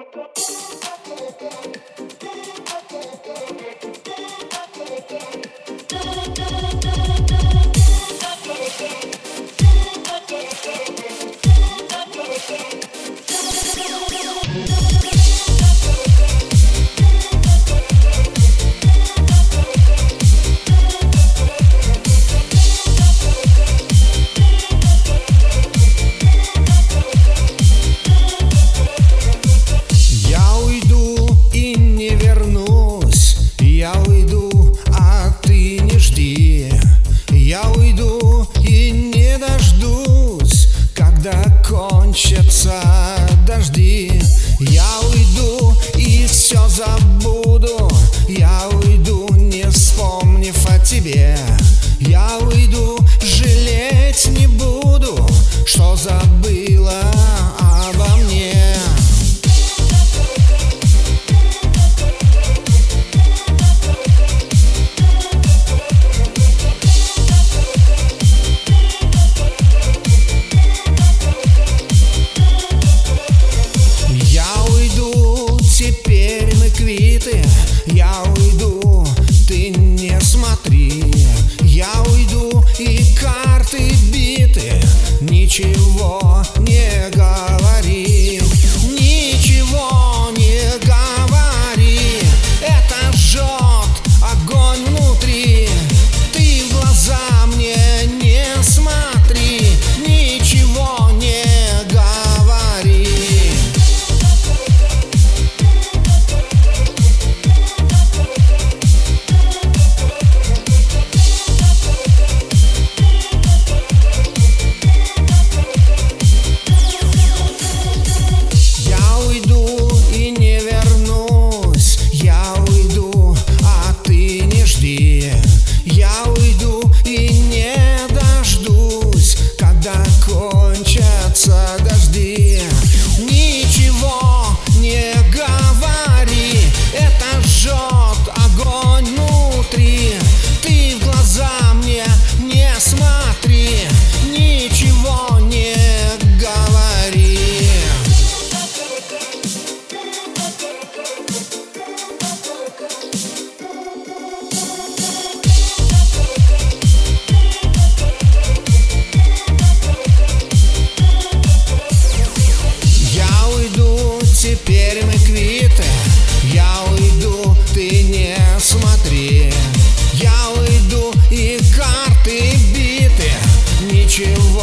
Кончатся дожди. Я уйду и все забуду. Я уйду, не вспомнив о тебе. Я уйду, жалеть не буду, что забыла обо мне. Я уйду, ты не смотри. Я уйду, и карты биты. Ничего не говори, ничего не говори. Это жжет огонь внутри. Ты в глаза мне не смотри, ничего не говори. Я уйду и не дождусь, когда кончатся дожди. Ничего не говори, это жжет огонь внутри. Ты в глаза мне не смотри, ничего не говори. Теперь мы квиты. Я уйду, ты не смотри. Я уйду, и карты биты. Ничего